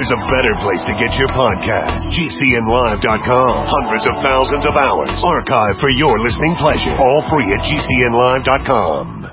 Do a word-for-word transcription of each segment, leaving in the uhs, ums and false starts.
there's a better place to get your podcast. G C N live dot com. Hundreds of thousands of hours archived for your listening pleasure. All free at G C N live dot com.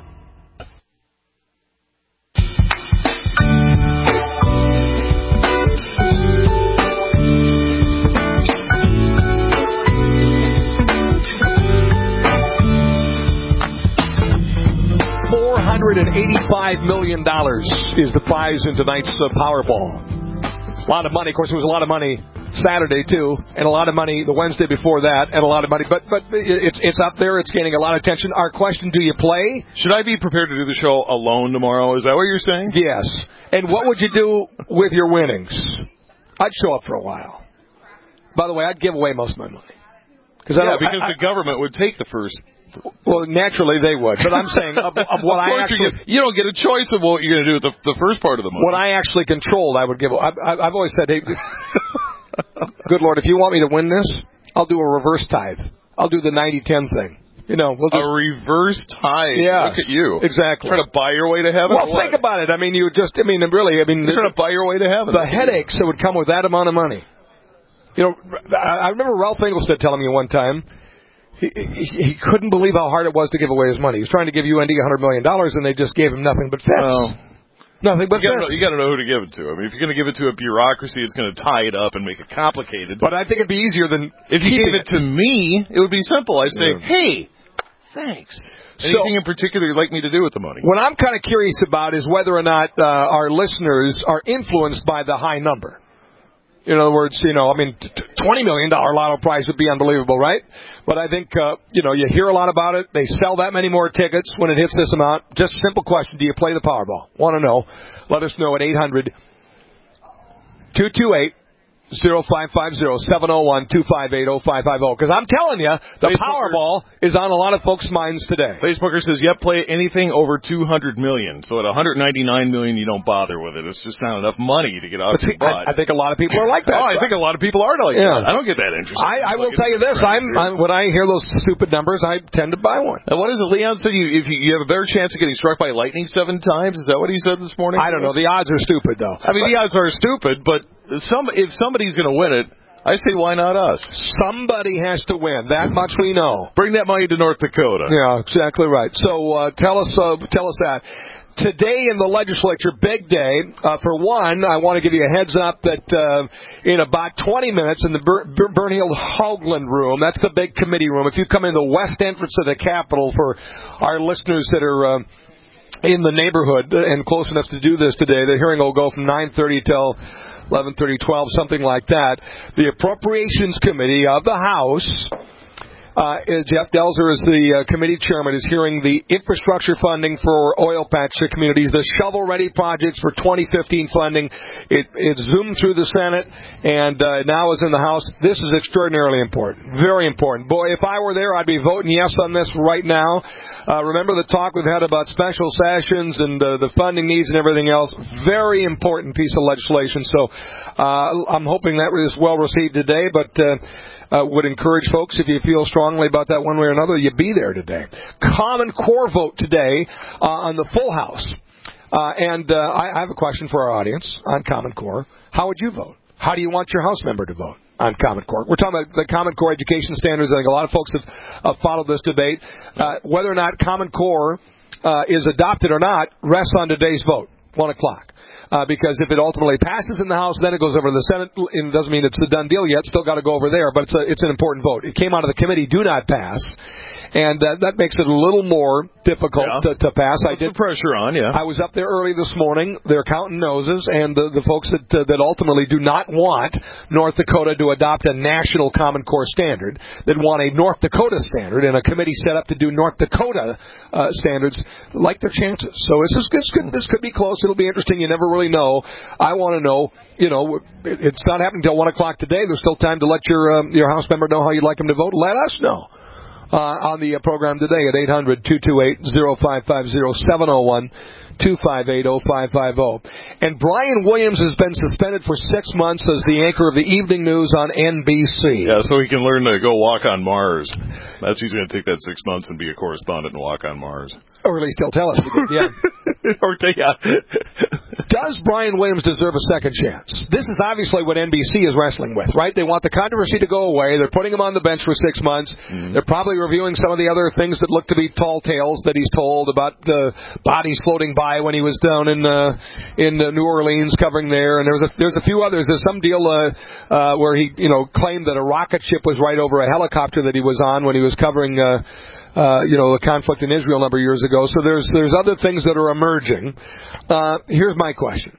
four hundred eighty-five million dollars is the prize in tonight's uh, Powerball. A lot of money. Of course, it was a lot of money Saturday, too, and a lot of money the Wednesday before that, and a lot of money. But but it's it's up there. It's gaining a lot of attention. Our question, do you play? Should I be prepared to do the show alone tomorrow? Is that what you're saying? Yes. And what would you do with your winnings? I'd show up for a while. By the way, I'd give away most of my money. Cause yeah, I because I, the government would take the first... Well, naturally they would, but I'm saying of, of what of I actually... You, you don't get a choice of what you're going to do with the, the first part of the money. What I actually controlled, I would give... I, I, I've always said, hey, good Lord, if you want me to win this, I'll do a reverse tithe. I'll do the ninety ten thing. You know, we'll just, a reverse tithe. Yeah, look at you. Exactly. Trying to buy your way to heaven. Well, think about it. I mean, you just, I mean, really, I mean, you're trying to buy your way to heaven. The headaches that would come with that amount of money. You know, I remember Ralph Engelstad telling me one time he, he he couldn't believe how hard it was to give away his money. He was trying to give U N D one hundred million dollars, and they just gave him nothing but fits. Well, nothing but you fits. Gotta, you got to know who to give it to. I mean, if you're going to give it to a bureaucracy, it's going to tie it up and make it complicated. But I think it'd be easier than if you gave it to me. It would be simple. I'd say, yeah. hey. Thanks. Anything so, in particular you'd like me to do with the money? What I'm kind of curious about is whether or not uh, our listeners are influenced by the high number. In other words, you know, I mean, twenty million dollars lotto prize would be unbelievable, right? But I think, uh, you know, you hear a lot about it. They sell that many more tickets when it hits this amount. Just a simple question. Do you play the Powerball? Want to know? Let us know at eight hundred two two eight zero five five zero, seven oh one, two five eight, oh five five oh. Because I'm telling you, the Facebooker, Powerball is on a lot of folks' minds today. Facebooker says, yep, play anything over two hundred million dollars. So at one hundred ninety-nine million dollars, you don't bother with it. It's just not enough money to get off your butt. I, I think a lot of people are like that. Oh, I think a lot of people are like yeah. that. I don't get that interested. I, I will tell you this. I'm, I'm when I hear those stupid numbers, I tend to buy one. And what is it? Leon said you, if you, you have a better chance of getting struck by lightning seven times. Is that what he said this morning? I don't know. The odds are stupid, though. I mean, the odds are stupid, but some if somebody's going to win it, I say, why not us? Somebody has to win. That much we know. Bring that money to North Dakota. Yeah, exactly right. So uh, tell us, uh, tell us that. Today in the legislature, big day. Uh, for one, I want to give you a heads up that uh, in about twenty minutes in the Ber- Ber- Bernhild Haugland room, that's the big committee room. If you come in the west entrance of the Capitol, for our listeners that are uh, in the neighborhood and close enough to do this today, the hearing will go from nine thirty till eleven thirty, twelve, something like that. The Appropriations Committee of the House, uh, Jeff Delzer is the uh, committee chairman, is hearing the infrastructure funding for oil patch communities, the shovel-ready projects for twenty fifteen funding. It, it zoomed through the Senate and uh, now is in the House. This is extraordinarily important, very important. Boy, if I were there, I'd be voting yes on this right now. Uh, remember the talk we've had about special sessions and uh, the funding needs and everything else. Very important piece of legislation. So uh, I'm hoping that is well received today, but uh, uh, would encourage folks, if you feel strongly about that one way or another, you be there today. Common Core vote today uh, on the full House. Uh, and uh, I, I have a question for our audience on Common Core. How would you vote? How do you want your House member to vote on Common Core? We're talking about the Common Core education standards. I think a lot of folks have uh, followed this debate. Uh, whether or not Common Core uh, is adopted or not rests on today's vote, one o'clock. Uh, because if it ultimately passes in the House, then it goes over to the Senate. It doesn't mean it's a done deal yet. Still got to go over there, but it's a, it's an important vote. It came out of the committee, do not pass. And uh, that makes it a little more difficult yeah. to, to pass. Put I did some pressure on, yeah. I was up there early this morning. They're counting noses, and the, the folks that uh, that ultimately do not want North Dakota to adopt a national Common Core standard, that want a North Dakota standard, and a committee set up to do North Dakota uh, standards, like their chances. So this is this could this could be close. It'll be interesting. You never really know. I want to know. You know, it's not happening until one o'clock today. There's still time to let your um, your House member know how you'd like him to vote. Let us know. Uh, on the uh, program today at eight hundred two two eight oh five five oh, seven oh one two five eight oh five five oh. And Brian Williams has been suspended for six months as the anchor of the evening news on N B C. Yeah, so he can learn to go walk on Mars. That's he's going to take that six months and be a correspondent and walk on Mars. Or at least he'll tell us. Yeah. or yeah. Does Brian Williams deserve a second chance? This is obviously what N B C is wrestling with, right? They want the controversy to go away. They're putting him on the bench for six months. Mm-hmm. They're probably reviewing some of the other things that look to be tall tales that he's told about uh, bodies floating by when he was down in uh, in uh, New Orleans covering there. And there's a, there's a few others. There's some deal uh, uh, where he, you know, claimed that a rocket ship was right over a helicopter that he was on when he was covering uh, Uh, you know, the conflict in Israel a number of years ago. So there's there's other things that are emerging. Uh, here's my question.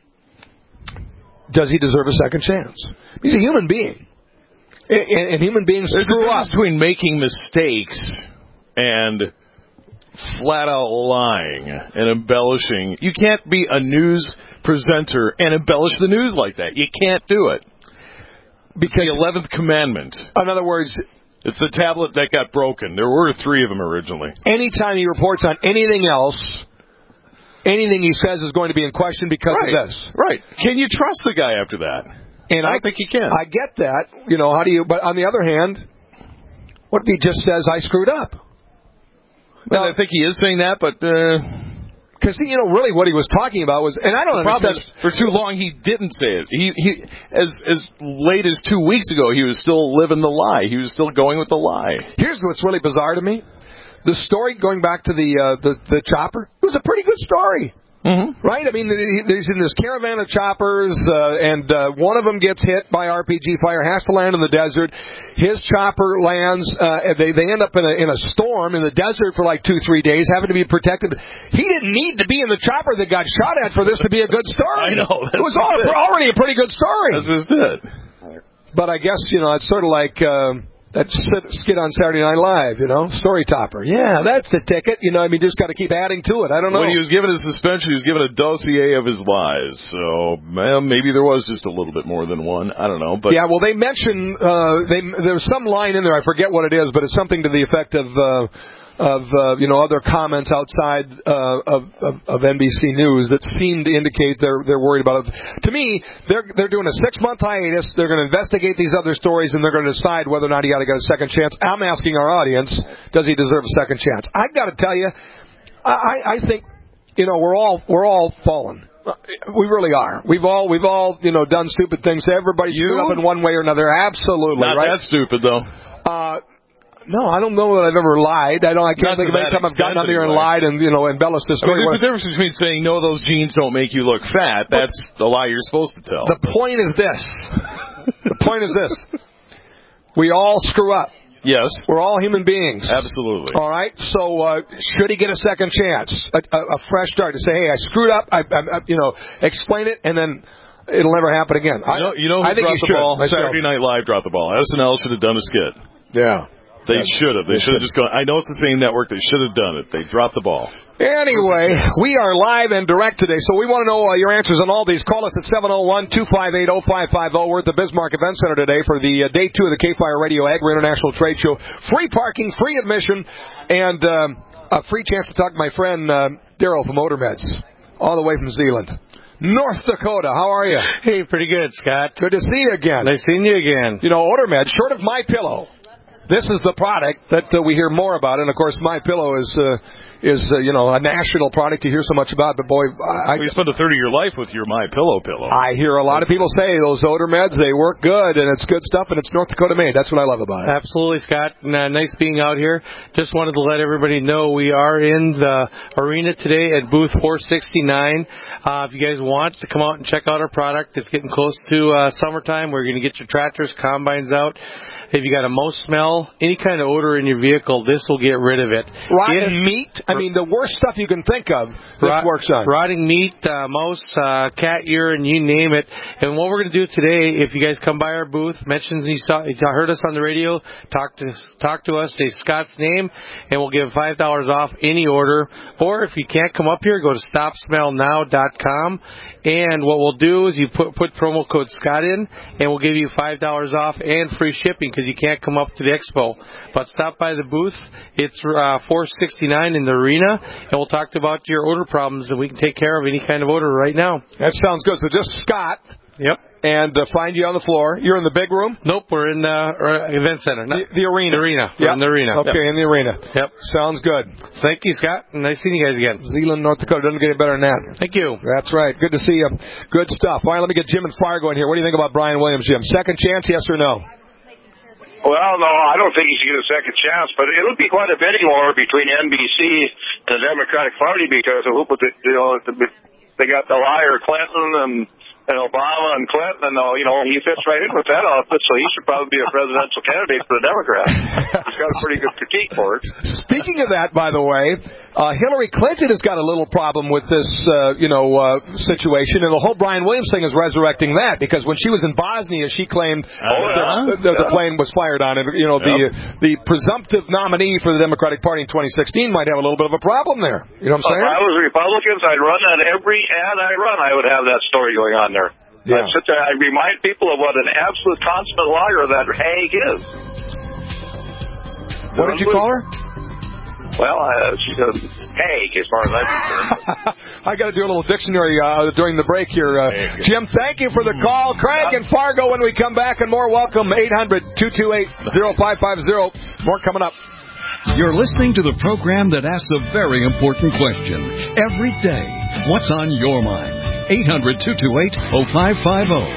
Does he deserve a second chance? He's a human being. And, and human beings there's screw a up. difference between making mistakes and flat out lying and embellishing. You can't be a news presenter and embellish the news like that. You can't do it. It's the eleventh commandment. In other words, it's the tablet that got broken. There were three of them originally. Anytime he reports on anything else, anything he says is going to be in question because right. of this. Right. Can you trust the guy after that? And I don't I think you can. I get that. You know, how do you... But on the other hand, what if he just says, I screwed up? Well, now, I think he is saying that, but... Because, uh, you know, really what he was talking about was... And I don't the understand... Is, for too long, he didn't say it. He, he, as, as late as two weeks ago, he was still living the lie. He was still going with the lie. Here's what's really bizarre to me. The story, going back to the uh, the, the chopper, it was a pretty good story. Mm-hmm. Right? I mean, he's in this caravan of choppers, uh, and uh, one of them gets hit by R P G fire, has to land in the desert. His chopper lands, uh, they, they end up in a, in a storm in the desert for like two, three days, having to be protected. He didn't need to be in the chopper that got shot at for this to be a good story. I know. It was all, already a pretty good story. That's just it. But I guess, you know, it's sort of like... Uh, That skit on Saturday Night Live, you know, story topper. Yeah, that's the ticket. You know, I mean, just got to keep adding to it. I don't know. When he was given a suspension, he was given a dossier of his lies. So, well, maybe there was just a little bit more than one. I don't know. But yeah, well, they mention uh, they there's some line in there. I forget what it is, but it's something to the effect of. Uh, of, uh, you know, other comments outside uh, of, of, of N B C News that seem to indicate they're they're worried about it. To me, they're they're doing a six-month hiatus. They're going to investigate these other stories, and they're going to decide whether or not he got to get a second chance. I'm asking our audience, does he deserve a second chance? I've got to tell you, I, I think, you know, we're all we're all fallen. We really are. We've all we've all you know done stupid things. Everybody's screwed up in one way or another. Absolutely, not right? that stupid though. Uh, No, I don't know that I've ever lied. I don't. I can't Not think of any time I've gotten out there and anyway. lied and you know embellished this I mean, story. there's a difference between saying no, those jeans don't make you look fat. That's the lie you're supposed to tell. The point is this. The point is this. We all screw up. Yes. We're all human beings. Absolutely. All right. So uh, should he get a second chance, a, a, a fresh start to say, hey, I screwed up. I, I, I, you know, explain it, and then it'll never happen again. You know, you know who I think dropped he the should, ball? myself. Saturday Night Live dropped the ball. S N L should have done a skit. Yeah. They should have. They should have just gone. I know it's the same network. They should have done it. They dropped the ball. Anyway, we are live and direct today, so we want to know uh, your answers on all these. Call us at seven oh one, two five eight, oh five five oh. We're at the Bismarck Event Center today for the uh, day two of the K-Fire Radio Agri International Trade Show. Free parking, free admission, and um, a free chance to talk to my friend uh, Daryl from Odermeds, all the way from Zeeland. North Dakota, how are you? Hey, pretty good, Scott. Good to see you again. Nice seeing you again. You know, Odermeds, short of My Pillow. This is the product that uh, we hear more about, and of course, My Pillow is uh, is uh, you know a national product you hear so much about. But boy, I, well, you spent a third of your life with your My Pillow pillow. I hear a lot of people say those Odermeds, they work good, and it's good stuff, and it's North Dakota made. That's what I love about it. Absolutely, Scott. Uh, nice being out here. Just wanted to let everybody know we are in the arena today at booth four sixty-nine. Uh, if you guys want to come out and check out our product, it's getting close to uh, summertime. We're going to get your tractors, combines out. If you got a mouse smell, any kind of odor in your vehicle, this will get rid of it. Rotten meat? I mean, the worst stuff you can think of, this rot, works on. Rotting meat, uh, mouse, uh, cat urine, you name it. And what we're going to do today, if you guys come by our booth, mention you, saw, you heard us on the radio, talk to talk to us, say Scott's name, and we'll give five dollars off any order. Or if you can't come up here, go to stop smell now dot com. And what we'll do is you put put promo code Scott in, and we'll give you five dollars off and free shipping. because you can't come up to the expo. But stop by the booth. It's uh, four sixty-nine in the arena, and we'll talk about your odor problems, and we can take care of any kind of odor right now. That sounds good. So just Scott. Yep. And uh, find you on the floor. You're in the big room? Nope, we're in the uh, event center. The, the arena. The arena. Yep. We're in the arena. Okay, yep. in the arena. Yep. Sounds good. Thank you, Scott. Nice seeing you guys again. Zeeland, North Dakota. Doesn't get any better than that. Thank you. That's right. Good to see you. Good stuff. All right, let me get Jim and Fargo in here. What do you think about Brian Williams, Jim? Second chance, yes or no? Well, no, I don't think he should get a second chance, but it'll be quite a bidding war between N B C and the Democratic Party because of who put the, you know, they got the liar Clinton and and Obama and Clinton, and you know he fits right in with that outfit, so he should probably be a presidential candidate for the Democrats. He's got a pretty good critique for it. Speaking of that, by the way, uh, Hillary Clinton has got a little problem with this, uh, you know, uh, situation, and the whole Brian Williams thing is resurrecting that because when she was in Bosnia, she claimed oh, the, yeah. the, the yeah. plane was fired on, and you know yep. the the presumptive nominee for the Democratic Party in twenty sixteen might have a little bit of a problem there. You know what I'm saying? If I was Republicans, I'd run on every ad I run. I would have that story going on there. Yeah. I'd sit there, I'd remind people of what an absolute consummate liar that Haig is. What did you call her? Well, uh, she's a Haig, as far as I'm concerned. I got to do a little dictionary uh, during the break here. Uh, Jim, thank you for the call. Craig and Fargo when we come back, and more. Welcome, eight hundred, two two eight, oh five five oh. More coming up. You're listening to the program that asks a very important question every day. What's on your mind? eight hundred, two two eight, oh five five oh.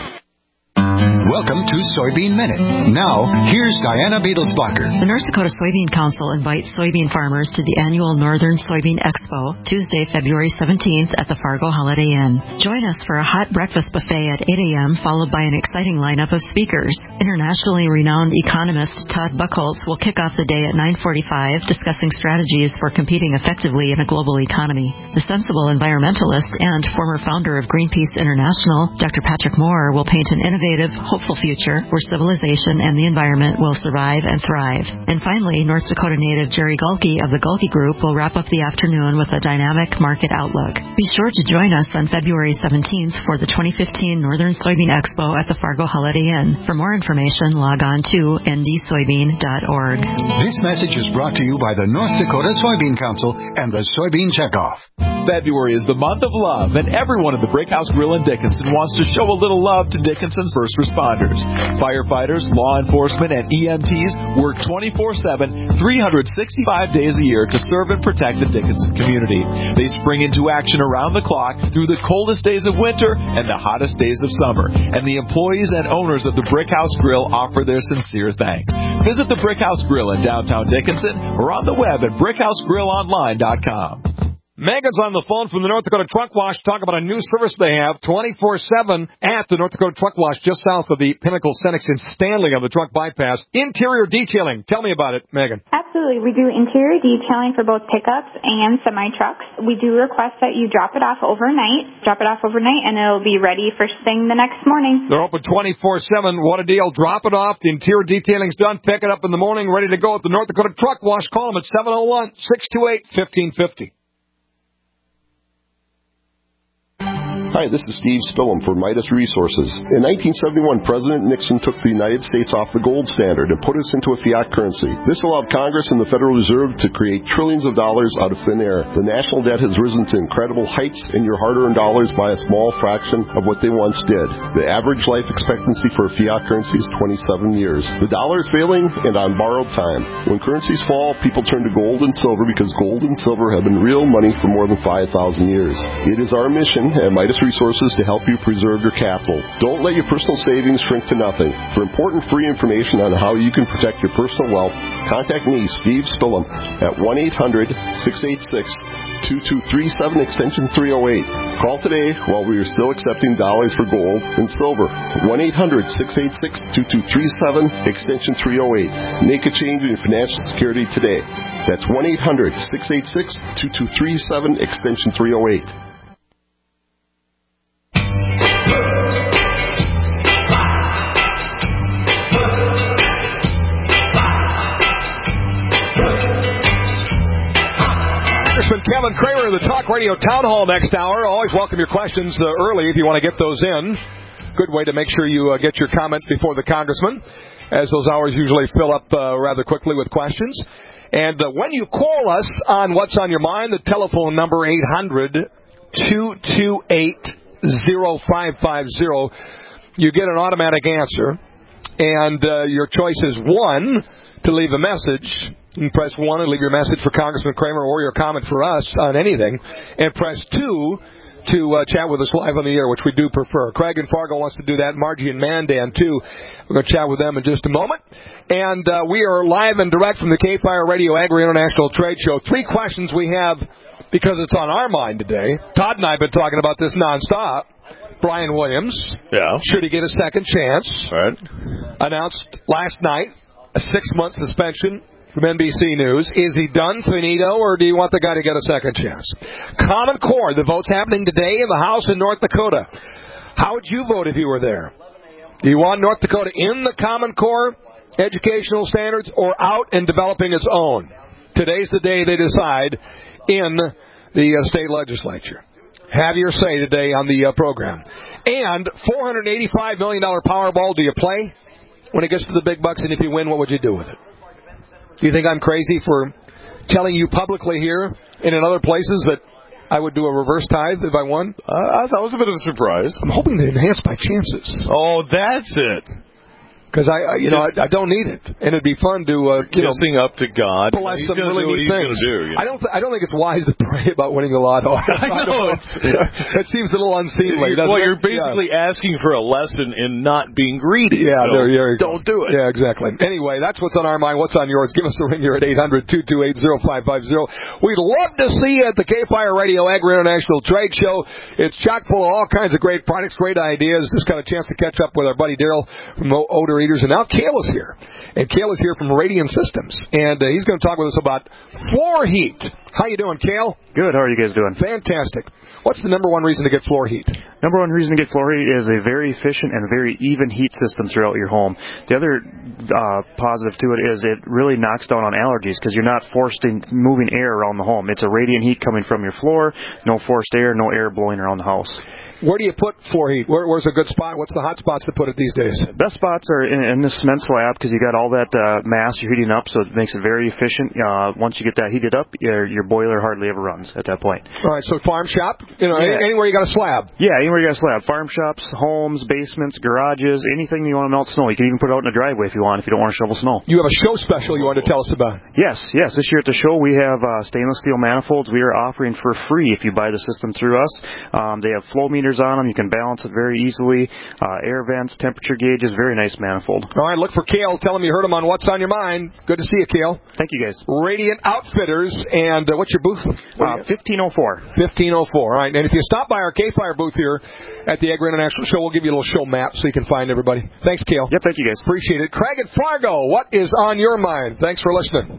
Welcome to Soybean Minute. Now, here's Diana Beadlesbacher. The North Dakota Soybean Council invites soybean farmers to the annual Northern Soybean Expo, Tuesday, February seventeenth at the Fargo Holiday Inn. Join us for a hot breakfast buffet at eight a.m., followed by an exciting lineup of speakers. Internationally renowned economist Todd Buchholz will kick off the day at nine forty-five, discussing strategies for competing effectively in a global economy. The sensible environmentalist and former founder of Greenpeace International, Doctor Patrick Moore, will paint an innovative, hopeful future where civilization and the environment will survive and thrive. And finally, North Dakota native Jerry Gulke of the Gulke Group will wrap up the afternoon with a dynamic market outlook. Be sure to join us on February seventeenth for the twenty fifteen Northern Soybean Expo at the Fargo Holiday Inn. For more information, log on to n d soybean dot org. This message is brought to you by the North Dakota Soybean Council and the Soybean Checkoff. February is the month of love, and everyone at the Brickhouse Grill in Dickinson wants to show a little love to Dickinson's first responders. Firefighters, law enforcement, and E M Ts work twenty-four seven, three hundred sixty-five days a year to serve and protect the Dickinson community. They spring into action around the clock through the coldest days of winter and the hottest days of summer. And the employees and owners of the Brickhouse Grill offer their sincere thanks. Visit the Brickhouse Grill in downtown Dickinson or on the web at brick house grill online dot com. Megan's on the phone from the North Dakota Truck Wash. Talk about a new service they have twenty-four seven at the North Dakota Truck Wash just south of the Pinnacle Cenex in Stanley on the truck bypass. Interior detailing. Tell me about it, Megan. Absolutely. We do interior detailing for both pickups and semi-trucks. We do request that you drop it off overnight. Drop it off overnight, and it'll be ready first thing the next morning. They're open twenty-four seven. What a deal. Drop it off. The interior detailing's done. Pick it up in the morning, ready to go at the North Dakota Truck Wash. Call them at seven oh one, six two eight, one five five oh. Hi, this is Steve Spillum for Midas Resources. In nineteen seventy-one, President Nixon took the United States off the gold standard and put us into a fiat currency. This allowed Congress and the Federal Reserve to create trillions of dollars out of thin air. The national debt has risen to incredible heights, and your hard-earned dollars by a small fraction of what they once did. The average life expectancy for a fiat currency is twenty-seven years. The dollar is failing and on borrowed time. When currencies fall, people turn to gold and silver because gold and silver have been real money for more than five thousand years. It is our mission at Midas Resources to help you preserve your capital. Don't let your personal savings shrink to nothing. For important free information on how you can protect your personal wealth, contact me, Steve Spillum, at one eight hundred, six eight six, two two three seven, extension three oh eight. Call today while we are still accepting dollars for gold and silver. one eight hundred, six eight six, two two three seven, extension three oh eight. Make a change in your financial security today. That's one eight hundred, six eight six, two two three seven, extension three oh eight. Kevin Kramer, the Talk Radio Town Hall next hour. Always welcome your questions uh, early if you want to get those in. Good way to make sure you uh, get your comments before the congressman. as those hours usually fill up uh, rather quickly with questions. And uh, when you call us on What's on Your Mind, the telephone number eight hundred, two two eight, oh five five oh, you get an automatic answer. And uh, your choice is one, to leave a message. You press one and leave your message for Congressman Kramer or your comment for us on anything. And press two to uh, chat with us live on the air, which we do prefer. Craig in Fargo wants to do that. Margie and Mandan, too. We're going to chat with them in just a moment. And uh, we are live and direct from the K-Fire Radio Agri International Trade Show. Three questions we have because it's on our mind today. Todd and I have been talking about this nonstop. Brian Williams. Yeah. Should he get a second chance? Right. Announced last night a six-month suspension from N B C News. Is he done, finito, or do you want the guy to get a second chance? Common Core, the vote's happening today in the House in North Dakota. How would you vote if you were there? Do you want North Dakota in the Common Core educational standards or out and developing its own? Today's the day they decide in the uh, state legislature. Have your say today on the uh, program. And four hundred eighty-five million dollars Powerball, do you play when it gets to the big bucks? And if you win, what would you do with it? Do you think I'm crazy for telling you publicly here and in other places that I would do a reverse tithe if I won? Uh, I thought it was a bit of a surprise. I'm hoping to enhance my chances. Oh, that's it. Because I, I, you know, I, I don't need it, and it'd be fun to, uh, you kissing know, up to God. bless He's some really neat things. Do, you know? I don't, th- I don't think it's wise to pray about winning the lotto. I, I know. know. That seems a little unseemly. Well, it? you're basically yeah. asking for a lesson in not being greedy. Yeah, so there, there you don't go. do it. Yeah, exactly. Anyway, that's what's on our mind. What's on yours? Give us a ring here at eight hundred, two two eight, oh five five oh. We'd love to see you at the K-Fire Radio Agri International Trade Show. It's chock full of all kinds of great products, great ideas. Just got a chance to catch up with our buddy Daryl from Odor Eaters, and now Kale is here. And Kale is here from Radiant Systems, and uh, he's going to talk with us about floor heat. How you doing, Kale? Good. How are you guys doing? Fantastic. What's the number one reason to get floor heat? Number one reason to get floor heat is a very efficient and very even heat system throughout your home. The other uh, positive to it is it really knocks down on allergies because you're not forced in moving air around the home. It's a radiant heat coming from your floor, no forced air, no air blowing around the house. Where do you put floor heat? Where, where's a good spot? What's the hot spots to put it these days? Best spots are in, in the cement slab because you got all that uh, mass you're heating up, so it makes it very efficient. Uh, once you get that heated up, your, your boiler hardly ever runs at that point. All right, so farm shop, you know, yeah. anywhere you got a slab. Yeah, anywhere you got a slab. Farm shops, homes, basements, garages, anything you want to melt snow. You can even put it out in the driveway if you want, if you don't want to shovel snow. You have a show special you want to tell us about. Yes, yes. This year at the show we have uh, stainless steel manifolds we are offering for free if you buy the system through us. Um, they have flow meters on them. You can balance it very easily. Uh, air vents, temperature gauges, very nice manifold. All right, look for Kale. Tell him you heard him on What's on Your Mind. Good to see you, Kale. Thank you, guys. Radiant Outfitters, and uh, what's your booth? Uh, fifteen oh four. fifteen oh four. All right, and if you stop by our K-Fire booth here at the Agri International Show, we'll give you a little show map so you can find everybody. Thanks, Kale. Yep, thank you, guys. Appreciate it. Craig at Fargo, what is on your mind? Thanks for listening.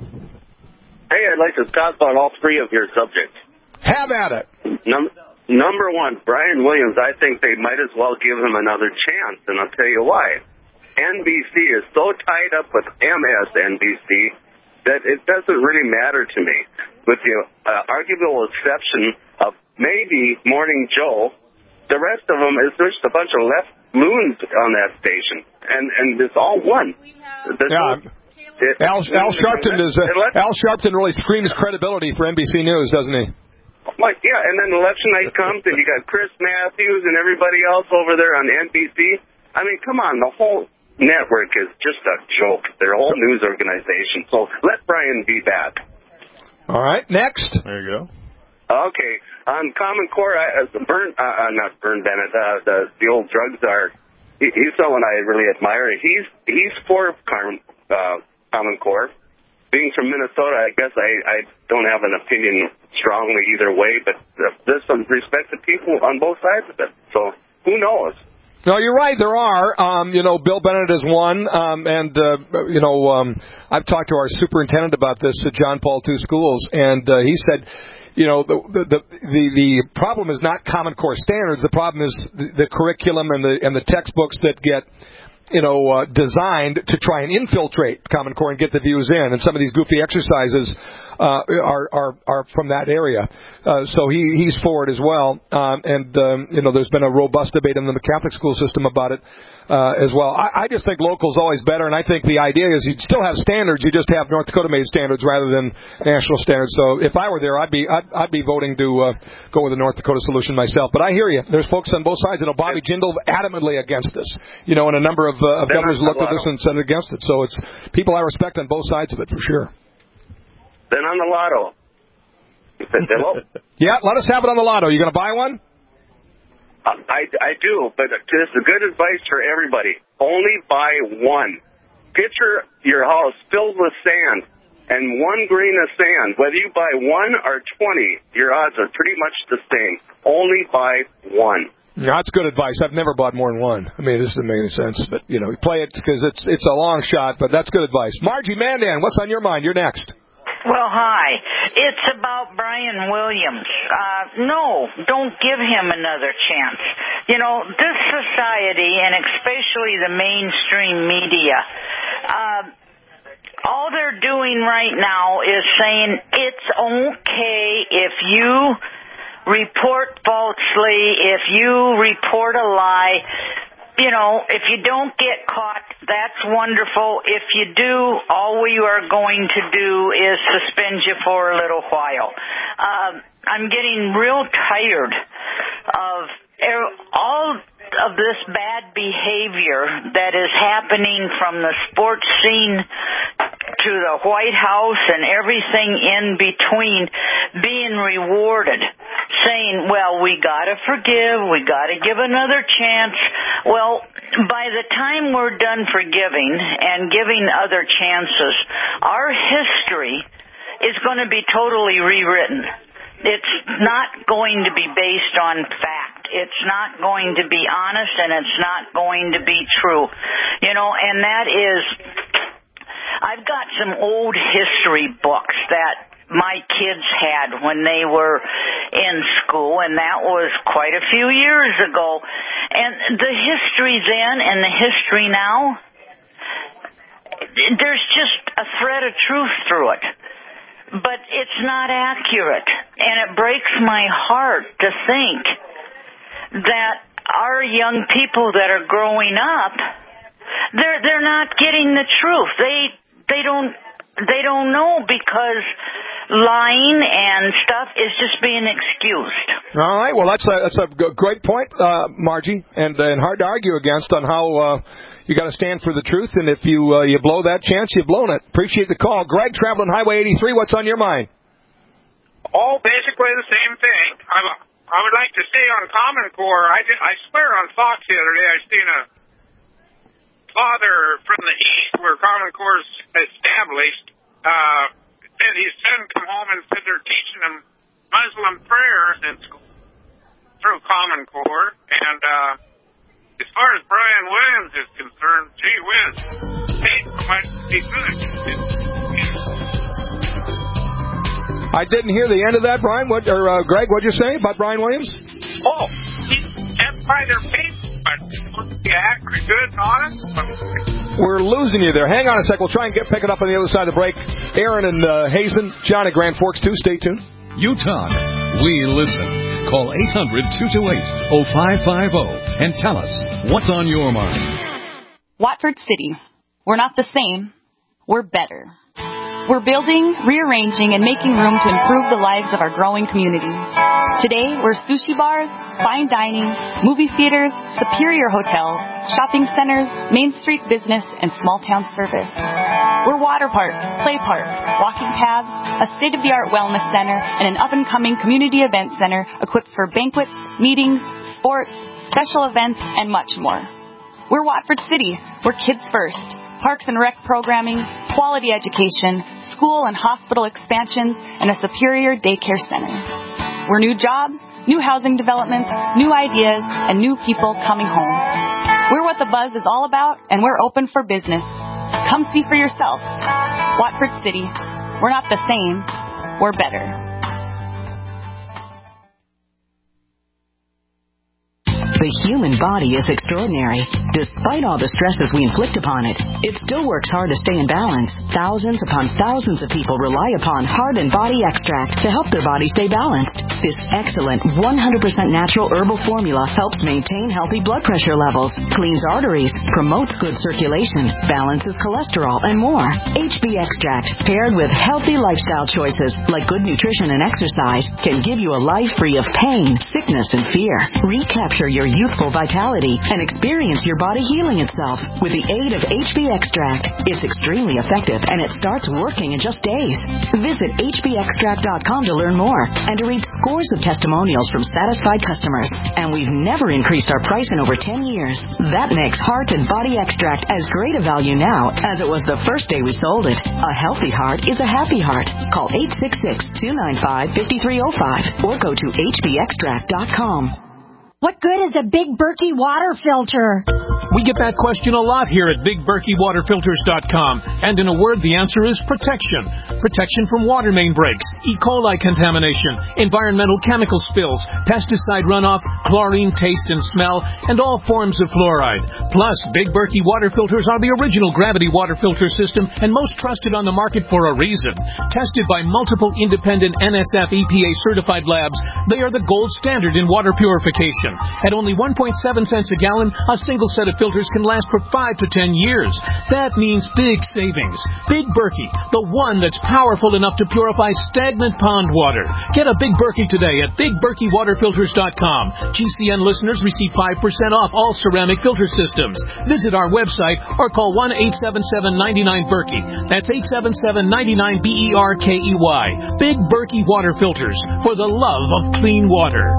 Hey, I'd like to talk about all three of your subjects. Have at it. Num- number one, Brian Williams, I think they might as well give him another chance, and I'll tell you why. N B C is so tied up with M S N B C that it doesn't really matter to me. With the uh, arguable exception of maybe Morning Joe, the rest of them is just a bunch of left loons on that station, and and it's all one. There's yeah. no, it, Al, Al Sharpton is uh, Al Sharpton really screams credibility for N B C News, doesn't he? Like, yeah, and then election night comes, and you got Chris Matthews and everybody else over there on N B C. I mean, come on, the whole network is just a joke. Their whole news organization. So let Brian be back. All right, next. There you go. Okay, on Common Core, I, uh, Bern, uh, not Bern Bennett, uh, the the old drug czar. He, he's someone I really admire. He's he's for Common uh, Common Core. Being from Minnesota, I guess I, I don't have an opinion strongly either way, but there's some respect to people on both sides of it. So who knows? No, you're right. There are. Um, you know, Bill Bennett is one, um, and uh, you know, um, I've talked to our superintendent about this at John Paul two Schools, and uh, he said, you know, the the, the the the problem is not Common Core standards. The problem is the, the curriculum and the and the textbooks that get, you know, uh, designed to try and infiltrate Common Core and get the views in. And some of these goofy exercises uh, are, are are from that area. Uh, so he, he's for it as well. Um, and, um, you know, there's been a robust debate in the Catholic school system about it uh, as well. I, I just think local's always better, and I think the idea is you'd still have standards. You just have North Dakota-made standards rather than national standards. So if I were there, I'd be I'd, I'd be voting to uh, go with the North Dakota solution myself. But I hear you. There's folks on both sides. You know, Bobby Jindal adamantly against this. You know, and a number of, uh, of governors looked at this and said against it. So it's people I respect on both sides of it for sure. Then on the lotto. Yeah, let us have it on the lotto. You going to buy one? Uh, I, I do, but this is good advice for everybody. Only buy one. Picture your house filled with sand and one grain of sand. Whether you buy one or twenty, your odds are pretty much the same. Only buy one. Yeah, that's good advice. I've never bought more than one. I mean, this doesn't make any sense, but you know, play it because it's it's a long shot. But that's good advice. Margie Mandan, what's on your mind? You're next. Well, hi. It's about Brian Williams. Uh, no, don't give him another chance. You know, this society, and especially the mainstream media, uh, all they're doing right now is saying it's okay if you report falsely, if you report a lie. You know, if you don't get caught, that's wonderful. If you do, all we are going to do is suspend you for a little while. Uh, I'm getting real tired of all of this bad behavior that is happening from the sports scene to the White House and everything in between being rewarded, saying, well, we got to forgive, we got to give another chance. Well, by the time we're done forgiving and giving other chances, our history is going to be totally rewritten. It's not going to be based on fact. It's not going to be honest, and it's not going to be true. You know, and that is, I've got some old history books that my kids had when they were in school, and that was quite a few years ago. And the history then and the history now, there's just a thread of truth through it. But it's not accurate, and it breaks my heart to think that our young people that are growing up, they're they're not getting the truth. They they don't they don't know because lying and stuff is just being excused. All right, well that's a that's a great point, uh, Margie, and and hard to argue against on how. Uh, You got to stand for the truth, and if you uh, you blow that chance, you've blown it. Appreciate the call. Greg, traveling Highway eighty-three, what's on your mind? Oh, basically the same thing. I, I would like to stay on Common Core. I, did, I swear on Fox the other day I seen a father from the East where Common Core is established. Uh, and his son come home and said they're teaching him Muslim prayers in school through Common Core. And uh, as far as Brian Williams is concerned, gee whiz, hey, might be good. I didn't hear the end of that, Brian. What or uh, Greg? What'd you say about Brian Williams? Oh, he can't buy their paper, but the accurate, good, and honest. We're losing you there. Hang on a sec. We'll try and get pick it up on the other side of the break. Aaron and uh, Hazen, John at Grand Forks too. Stay tuned. You talk, we listen. Call eight hundred, two two eight, oh five five oh and tell us what's on your mind. Watford City. We're not the same. We're better. We're building, rearranging, and making room to improve the lives of our growing community. Today, we're sushi bars, fine dining, movie theaters, superior hotels, shopping centers, Main Street business, and small town service. We're water parks, play parks, walking paths, a state-of-the-art wellness center, and an up-and-coming community event center equipped for banquets, meetings, sports, special events, and much more. We're Watford City. We're kids first. Parks and rec programming, quality education, school and hospital expansions, and a superior daycare center. We're new jobs, new housing developments, new ideas, and new people coming home. We're what the buzz is all about, and we're open for business. Come see for yourself. Watford City. We're not the same. We're better. The human body is extraordinary. Despite all the stresses we inflict upon it, it still works hard to stay in balance. Thousands upon thousands of people rely upon Heart and Body Extract to help their body stay balanced. This excellent one hundred percent natural herbal formula helps maintain healthy blood pressure levels, cleans arteries, promotes good circulation, balances cholesterol, and more. H B Extract, paired with healthy lifestyle choices like good nutrition and exercise, can give you a life free of pain, sickness, and fear. Recapture your youthful vitality and experience your body healing itself with the aid of H B Extract. It's extremely effective and it starts working in just days. Visit H B extract dot com to learn more and to read scores of testimonials from satisfied customers. And we've never increased our price in over ten years. That makes Heart and Body Extract as great a value now as it was the first day we sold it. A healthy heart is a happy heart. Call eight six six, two nine five, five three zero five or go to H B extract dot com. What good is a Big Berkey water filter? We get that question a lot here at Big Berkey Water Filters dot com. And in a word, the answer is protection. Protection from water main breaks, E. coli contamination, environmental chemical spills, pesticide runoff, chlorine taste and smell, and all forms of fluoride. Plus, Big Berkey water filters are the original gravity water filter system and most trusted on the market for a reason. Tested by multiple independent N S F E P A certified labs, they are the gold standard in water purification. At only one point seven cents a gallon, a single set of filters can last for five to ten years. That means big savings. Big Berkey, the one that's powerful enough to purify stagnant pond water. Get a Big Berkey today at Big Berkey Water Filters dot com. G C N listeners receive five percent off all ceramic filter systems. Visit our website or call one eight seven seven, nine nine, Berkey. That's eight seven seven, nine nine, B E R K E Y. Big Berkey Water Filters, for the love of clean water.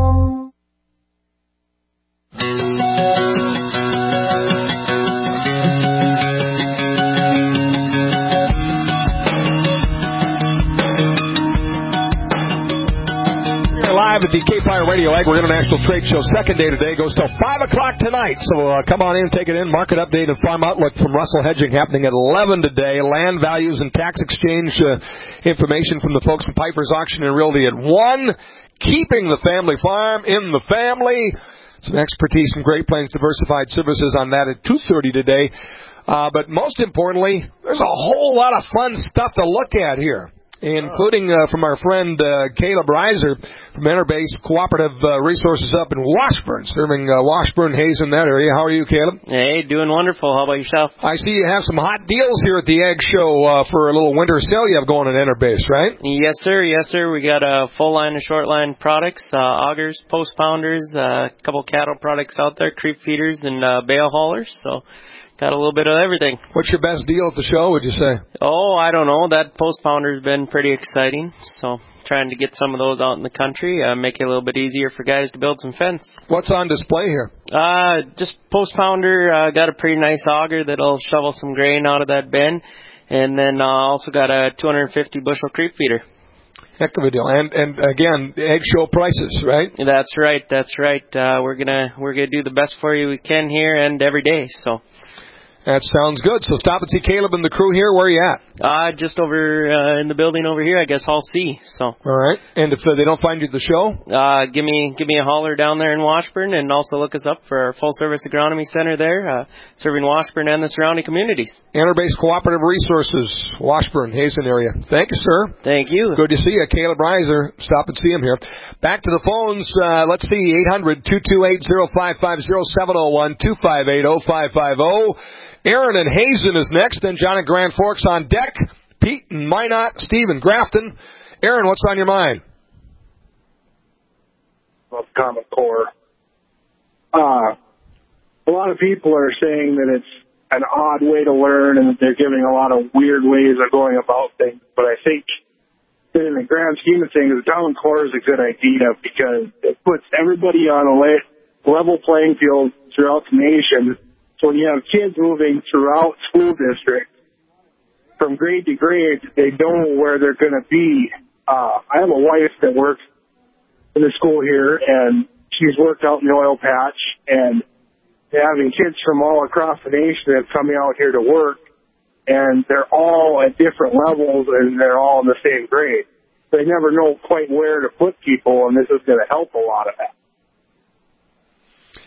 Live at the Cape Fire Radio Agri International Trade Show. Second day today goes till five o'clock tonight. So uh, come on in, take it in. Market update and farm outlook from Russell Hedging happening at eleven today. Land values and tax exchange uh, information from the folks from Piper's Auction and Realty at one. Keeping the family farm in the family. Some expertise from Great Plains Diversified Services on that at two thirty today. Uh, but most importantly, there's a whole lot of fun stuff to look at here, including uh, from our friend uh, Caleb Reiser from Interbase Cooperative uh, Resources up in Washburn, serving uh, Washburn, Hayes in that area. How are you, Caleb? Hey, doing wonderful. How about yourself? I see you have some hot deals here at the Ag Show uh, for a little winter sale you have going at Interbase, right? Yes, sir. Yes, sir. We got a full line of short line products, uh, augers, post pounders, a uh, couple cattle products out there, creep feeders, and uh, bale haulers. So got a little bit of everything. What's your best deal at the show, would you say? Oh, I don't know. That post pounder's been pretty exciting. So trying to get some of those out in the country, uh, make it a little bit easier for guys to build some fence. What's on display here? Uh, just post pounder. Uh, got a pretty nice auger that'll shovel some grain out of that bin. And then uh, also got a two hundred fifty bushel creep feeder. Heck of a deal. And and again, Ag Show prices, right? That's right. That's right. Uh, we're gonna we're gonna do the best for you we can here and every day. So. That sounds good. So stop and see Caleb and the crew here. Where are you at? Uh, just over uh, in the building over here, I guess, Hall C. So. All right. And if uh, they don't find you at the show? Uh, give me give me a holler down there in Washburn, and also look us up for our full-service agronomy center there, uh, serving Washburn and the surrounding communities. Interbase Cooperative Resources, Washburn, Hazen area. Thank you, sir. Thank you. Good to see you. Caleb Reiser. Stop and see him here. Back to the phones. Uh, let's see, eight hundred, two two eight, oh five five oh, seven oh one, two five eight, oh five five oh. Aaron and Hazen is next, then John and Grand Forks on deck. Pete and Minot, Steve and Grafton. Aaron, what's on your mind? Well, Common Core. Uh, a lot of people are saying that it's an odd way to learn and that they're giving a lot of weird ways of going about things. But I think that in the grand scheme of things, the Common Core is a good idea because it puts everybody on a level playing field throughout the nation. So when you have kids moving throughout school districts, from grade to grade, they know where they're going to be. Uh, I have a wife that works in the school here, and she's worked out in the oil patch, and having kids from all across the nation that are coming out here to work, and they're all at different levels, and they're all in the same grade. They never know quite where to put people, and this is going to help a lot of that.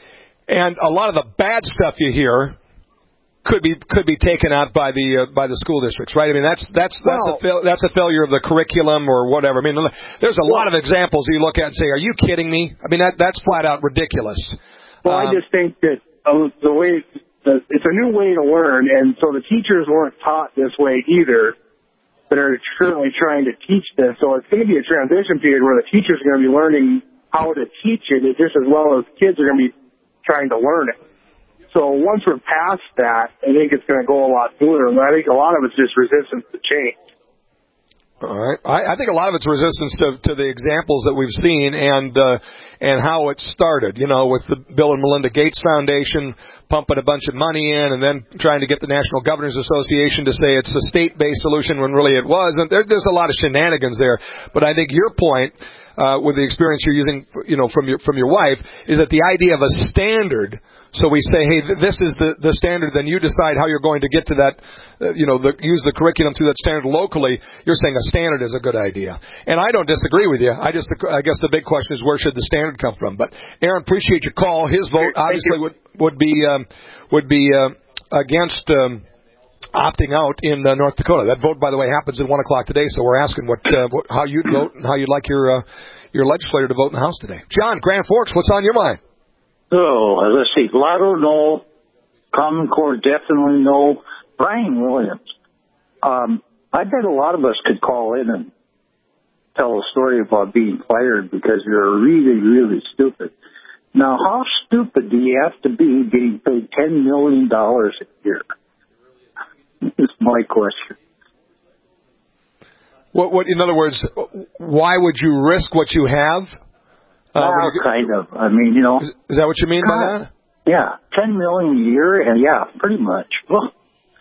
and a lot of the bad stuff you hear could be could be taken out by the uh, by the school districts, right? I mean, that's that's that's Well, a fail, that's a failure of the curriculum or whatever. I mean, there's a lot of examples you look at and say, "Are you kidding me?" I mean, that that's flat out ridiculous. Well, um, I just think that uh, the way the, it's a new way to learn, and so the teachers weren't taught this way either. That are currently trying to teach this, so it's going to be a transition period where the teachers are going to be learning how to teach it just as well as kids are going to be trying to learn it. So once we're past that, I think it's going to go a lot smoother. And I think a lot of it's just resistance to change. All right. I, I think a lot of it's resistance to, to the examples that we've seen and uh, and how it started, you know, with the Bill and Melinda Gates Foundation pumping a bunch of money in and then trying to get the National Governors Association to say it's a state-based solution when really it wasn't. There, there's a lot of shenanigans there. But I think your point, uh, with the experience you're using, you know, from your from your wife, is that the idea of a standard. So we say, hey, this is the, the standard, then you decide how you're going to get to that, uh, you know, the, use the curriculum through that standard locally. You're saying a standard is a good idea. And I don't disagree with you. I just, I guess the big question is where should the standard come from? But Aaron, appreciate your call. His vote obviously would, would be, um, would be, uh, against, um, opting out in uh, North Dakota. That vote, by the way, happens at one o'clock today, so we're asking what, uh, what how you'd vote and how you'd like your, uh, your legislator to vote in the House today. John, Grand Forks, what's on your mind? Oh, let's see. Lotto, no. Common Core, definitely no. Brian Williams. Um, I bet a lot of us could call in and tell a story about being fired because you're really, really stupid. Now, how stupid do you have to be getting paid ten million dollars a year? Is my question. What, what, in other words, why would you risk what you have? Uh, well, you, kind of. I mean, you know. Is, is that what you mean uh, by that? Yeah, ten million a year, and yeah, pretty much. Well,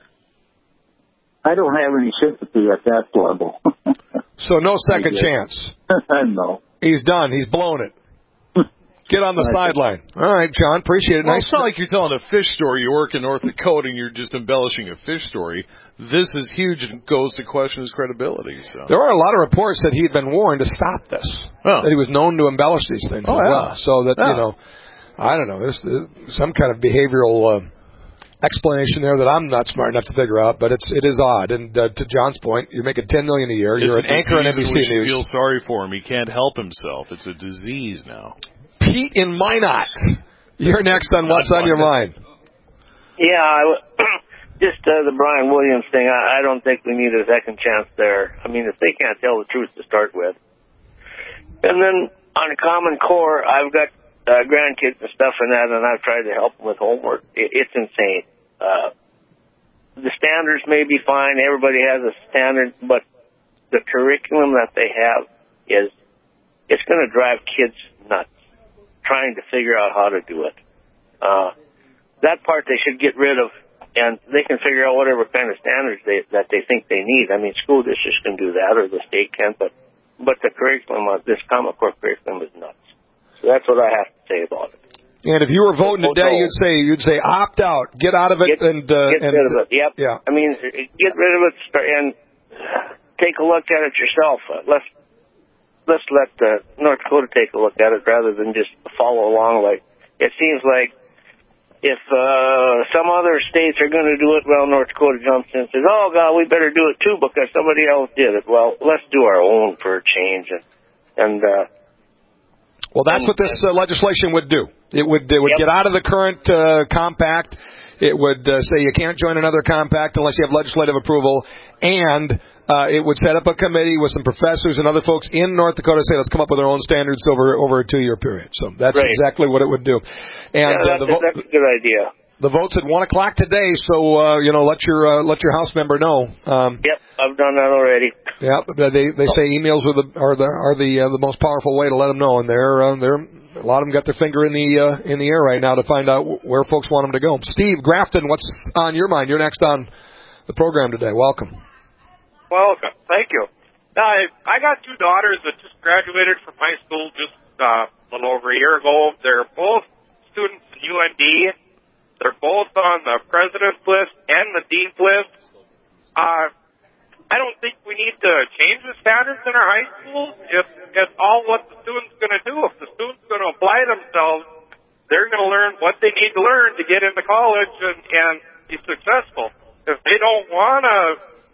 I don't have any sympathy at that level. So no second chance. No. He's done. He's blown it. Get on the sideline. All right, John. Appreciate it. Well, nice. It's not like you're telling a fish story. You work in North Dakota and you're just embellishing a fish story. This is huge and goes to question his credibility. So. There are a lot of reports that he had been warned to stop this. Oh. That he was known to embellish these things oh, as yeah. well. So that, yeah. you know, I don't know, there's uh, some kind of behavioral uh, explanation there that I'm not smart enough to figure out, but it's, it is odd. And uh, to John's point, you're making ten million dollars a year. You're it's an anchor on N B C we News. Feel sorry for him. He can't help himself. It's a disease now. Pete in Minot. You're next on What's on Your Mind. Yeah, I w- just uh, the Brian Williams thing, I, I don't think we need a second chance there. I mean, if they can't tell the truth to start with. And then on a Common Core, I've got uh, grandkids and stuff and that, and I've tried to help them with homework. It, it's insane. Uh, the standards may be fine. Everybody has a standard, but the curriculum that they have is, it's going to drive kids nuts. Trying to figure out how to do it. Uh, that part they should get rid of, and they can figure out whatever kind of standards they, that they think they need. I mean, school districts can do that, or the state can, but but the curriculum, this Common Core curriculum, is nuts. So that's what I have to say about it. And if you were voting today, you'd say you'd say opt out, get out of it, get, and uh, get and, rid of it. Yep. Yeah. I mean, get rid of it and take a look at it yourself. Uh, let's. Let's let uh, North Dakota take a look at it rather than just follow along. Like it seems like if uh, some other states are going to do it, well, North Dakota jumps in and says, "Oh God, we better do it too because somebody else did it." Well, let's do our own for a change. And, and uh, well, that's and, what this uh, legislation would do. It would it would yep. get out of the current uh, compact. It would uh, say you can't join another compact unless you have legislative approval, and Uh, it would set up a committee with some professors and other folks in North Dakota say, let's come up with our own standards over over a two-year period. So that's right. exactly what it would do. And yeah, that's, uh, the vo- that's a good idea. The vote's at one o'clock today, so uh, you know, let your uh, let your House member know. Um, yep, I've done that already. Yeah, they they say emails are the are the are the uh, the most powerful way to let them know, and they're uh, they're a lot of them got their finger in the uh, in the air right now to find out where folks want them to go. Steve Grafton, what's on your mind? You're next on the program today. Welcome. Welcome. Thank you. I I got two daughters that just graduated from high school just uh, a little over a year ago. They're both students at U N D. They're both on the president's list and the dean's list. Uh, I don't think we need to change the standards in our high schools if it's all what the student's going to do. If the student's going to apply themselves they're going to learn what they need to learn to get into college and, and be successful. If they don't want to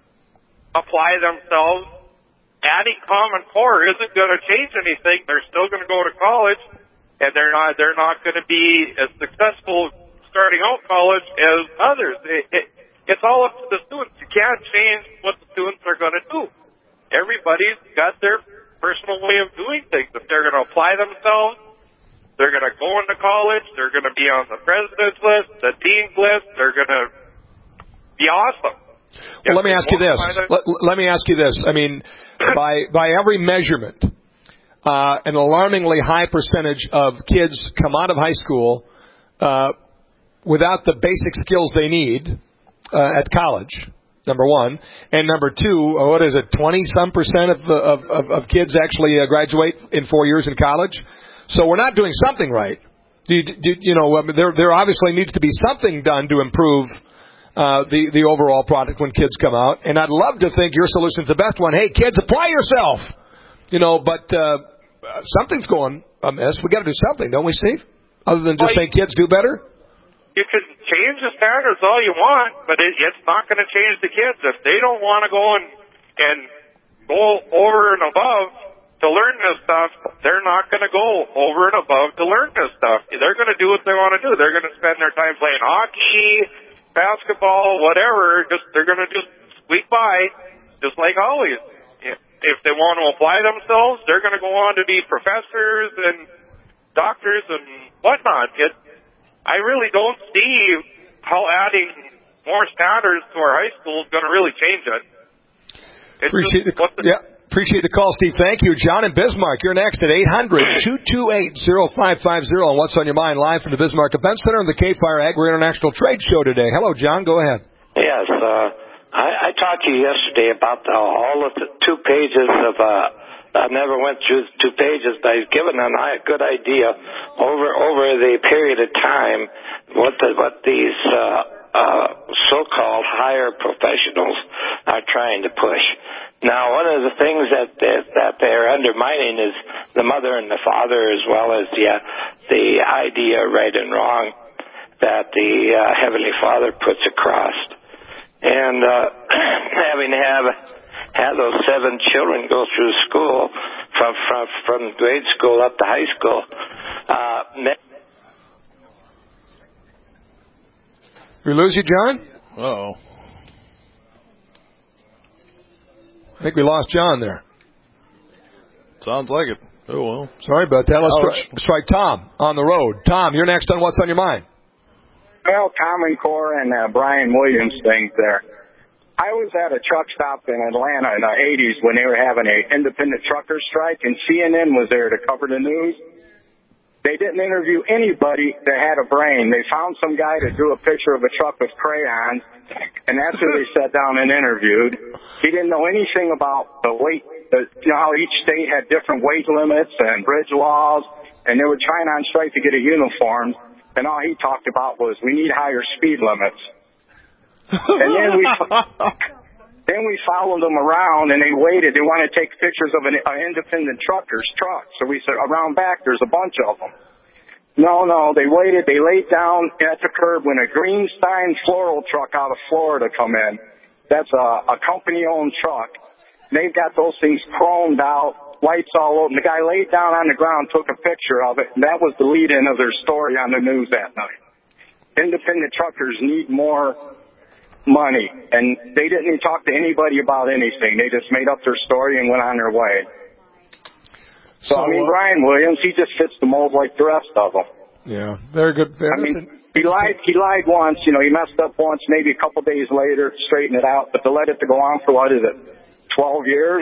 apply themselves, adding Common Core isn't going to change anything. They're still going to go to college, and they're not they're not going to be as successful starting out college as others. It, it, it's all up to the students. You can't change what the students are going to do. Everybody's got their personal way of doing things. If they're going to apply themselves, they're going to go into college, they're going to be on the president's list, the dean's list, they're going to be awesome. Well, let me ask you this. Let, let me ask you this. I mean, by by every measurement, uh, an alarmingly high percentage of kids come out of high school uh, without the basic skills they need uh, at college, number one. And number two, what is it, twenty-some percent of, of, of, of kids actually uh, graduate in four years in college? So we're not doing something right. Do you, do, you know, I mean, there there obviously needs to be something done to improve Uh, the, the overall product when kids come out. And I'd love to think your solution's the best one. Hey, kids, apply yourself. You know, but uh, something's going amiss. We got to do something, don't we, Steve? Other than just well, saying kids do better? You can change the standards all you want, but it, it's not going to change the kids. If they don't want to go and, and go over and above to learn this stuff, they're not going to go over and above to learn this stuff. They're going to do what they want to do. They're going to spend their time playing hockey, basketball, whatever, just they're going to just squeak by, just like always. If they want to apply themselves, they're going to go on to be professors and doctors and whatnot. It, I really don't see how adding more standards to our high school is going to really change it. It's Appreciate just, the, the yeah. Appreciate the call, Steve. Thank you. John in Bismarck, you're next at eight hundred, two two eight, oh five five oh. And What's on Your Mind, live from the Bismarck Event Center and the K-Fire Agri International Trade Show today. Hello, John. Go ahead. Yes. Uh, I, I talked to you yesterday about uh, all of the two pages of, uh, I never went through the two pages, but I've given them a good idea over over the period of time what the, what these uh, uh, so-called higher professionals are trying to push. Now, one of the things that that they're undermining is the mother and the father, as well as the uh, the idea, right and wrong, that the uh, Heavenly Father puts across. And uh, having to have had those seven children go through school from from from grade school up to high school. Uh, we lose you, John? Uh-oh. I think we lost John there. Sounds like it. Oh, well. Sorry about that. Let's try, let's try Tom on the road. Tom, you're next on What's on Your Mind. Well, Common Core and uh, Brian Williams things there. I was at a truck stop in Atlanta in the eighties when they were having an independent trucker strike, and C N N was there to cover the news. They didn't interview anybody that had a brain. They found some guy that drew a picture of a truck with crayons, and that's who they sat down and interviewed. He didn't know anything about the weight, the, you know how each state had different weight limits and bridge laws, and they were trying on strike to get a uniform, and all he talked about was we need higher speed limits. And then we then we followed them around, and they waited. They wanted to take pictures of an, an independent trucker's truck. So we said, around back, there's a bunch of them. No, no, they waited. They laid down at the curb when a Greenstein floral truck out of Florida come in. That's a, a company-owned truck. They've got those things chromed out, lights all over. And the guy laid down on the ground, took a picture of it, and that was the lead-in of their story on the news that night. Independent truckers need more money, and they didn't even talk to anybody about anything. They just made up their story and went on their way. So, so I mean, uh, Brian Williams, he just fits the mold like the rest of them. Yeah, very good. I mean, he lied. He lied once. You know, he messed up once. Maybe a couple days later, straightened it out. But to let it to go on for what is it, twelve years?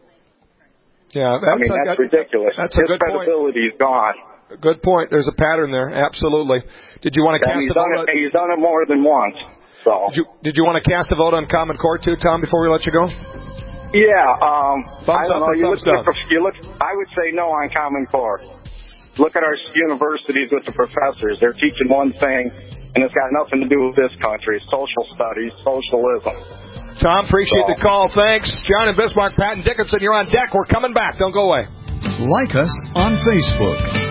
Yeah, I that's mean, a, that's that, ridiculous. That's His a good credibility point. is gone. Good point. There's a pattern there. Absolutely. Did you want to cast he's a vote? Done it, he's done it more than once. So. Did you, did you want to cast a vote on Common Core too, Tom, before we let you go? Yeah. Um, thumbs I don't up know. or You thumbs look, down? you look, I would say no on Common Core. Look at our universities with the professors. They're teaching one thing, and it's got nothing to do with this country. Social studies, socialism. Tom, appreciate so. the call. Thanks. John in Bismarck, Pat and Dickinson, you're on deck. We're coming back. Don't go away. Like us on Facebook.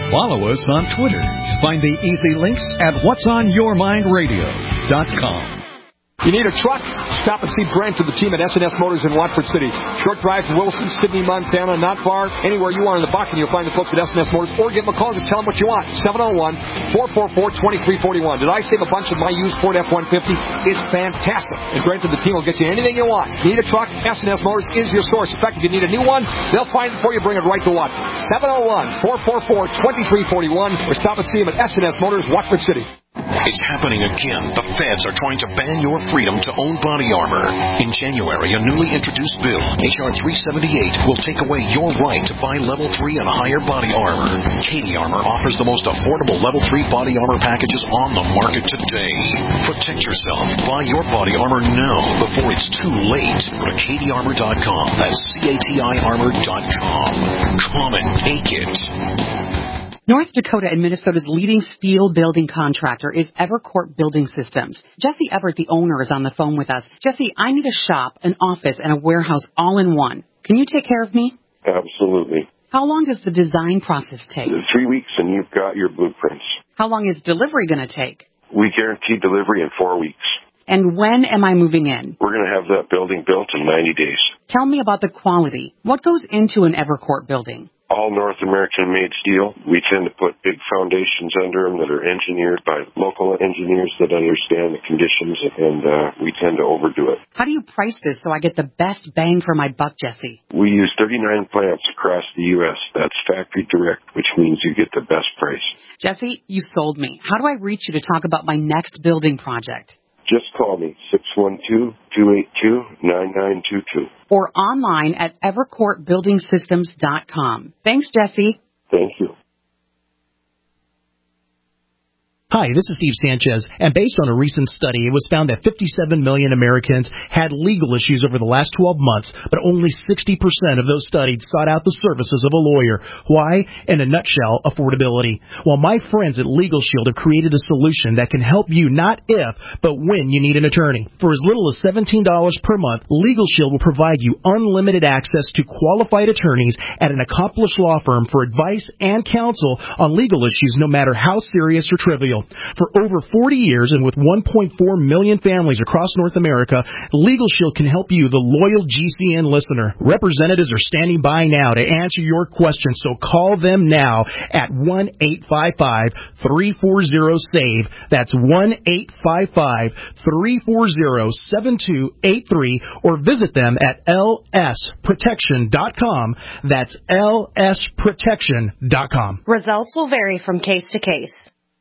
Follow us on Twitter. Find the easy links at whats on your mind radio dot com. You need a truck? Stop and see Brent and the team at S and S Motors in Watford City. Short drive from Wilson, Sydney, Montana, not far. Anywhere you are in the Bakken, you'll find the folks at S and S Motors, or give them a call to tell them what you want. seven oh one, four four four, two three four one. Did I save a bunch of my used Ford F one fifty? It's fantastic. And Brent and the team will get you anything you want. Need a truck? S and S Motors is your source. In fact, if you need a new one, they'll find it for you, bring it right to Watford. seven oh one, four four four, two three four one, or stop and see them at S and S Motors, Watford City. It's happening again. The feds are trying to ban your freedom to own body armor. In January, a newly introduced bill, H R three seventy-eight, will take away your right to buy level three and higher body armor. Katie Armor offers the most affordable level three body armor packages on the market today. Protect yourself. Buy your body armor now before it's too late. Go to Katie Armor dot com. That's C A T I Armor dot com. Come and take it. North Dakota and Minnesota's leading steel building contractor is Evercourt Building Systems. Jesse Everett, the owner, is on the phone with us. Jesse, I need a shop, an office, and a warehouse all in one. Can you take care of me? Absolutely. How long does the design process take? Three weeks and you've got your blueprints. How long is delivery going to take? We guarantee delivery in four weeks. And when am I moving in? We're going to have that building built in ninety days. Tell me about the quality. What goes into an Evercourt building? All North American-made steel. We tend to put big foundations under them that are engineered by local engineers that understand the conditions, and uh, we tend to overdo it. How do you price this so I get the best bang for my buck, Jesse? We use thirty-nine plants across the U S That's factory direct, which means you get the best price. Jesse, you sold me. How do I reach you to talk about my next building project? Just call me, six one two, two eight two, nine nine two two. Or online at evercourt building systems dot com. Thanks, Jesse. Thank you. Hi, this is Steve Sanchez, and based on a recent study, it was found that fifty-seven million Americans had legal issues over the last twelve months, but only sixty percent of those studied sought out the services of a lawyer. Why? In a nutshell, affordability. Well, my friends at Legal Shield have created a solution that can help you not if, but when you need an attorney. For as little as seventeen dollars per month, Legal Shield will provide you unlimited access to qualified attorneys at an accomplished law firm for advice and counsel on legal issues, no matter how serious or trivial. For over forty years and with one point four million families across North America, Legal Shield can help you, the loyal G C N listener. Representatives are standing by now to answer your questions, so call them now at one eight five five, three four zero, SAVE. That's one eight five five, three four zero, seven two eight three, or visit them at L S protection dot com. That's L S protection dot com. Results will vary from case to case.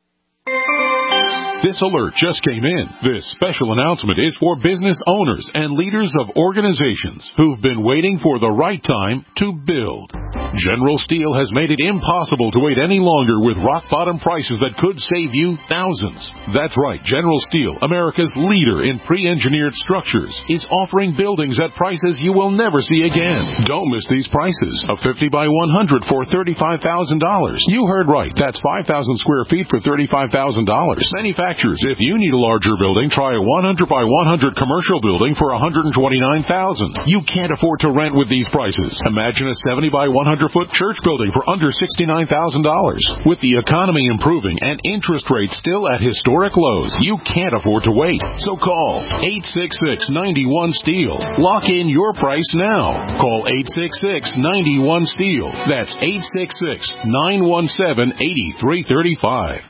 This alert just came in. This special announcement is for business owners and leaders of organizations who've been waiting for the right time to build. General Steel has made it impossible to wait any longer with rock-bottom prices that could save you thousands. That's right, General Steel, America's leader in pre-engineered structures, is offering buildings at prices you will never see again. Don't miss these prices. A fifty by one hundred for thirty-five thousand dollars. You heard right. That's five thousand square feet for thirty-five thousand dollars. Manufacturers, if you need a larger building, try a one hundred by one hundred commercial building for one hundred twenty-nine thousand dollars. You can't afford to rent with these prices. Imagine a seventy by one hundred foot church building for under sixty-nine thousand dollars. With the economy improving and interest rates still at historic lows, you can't afford to wait. So call eight six six, nine one, STEEL. Lock in your price now. Call eight six six, nine one, STEEL. That's eight six six, nine one seven, eight three three five.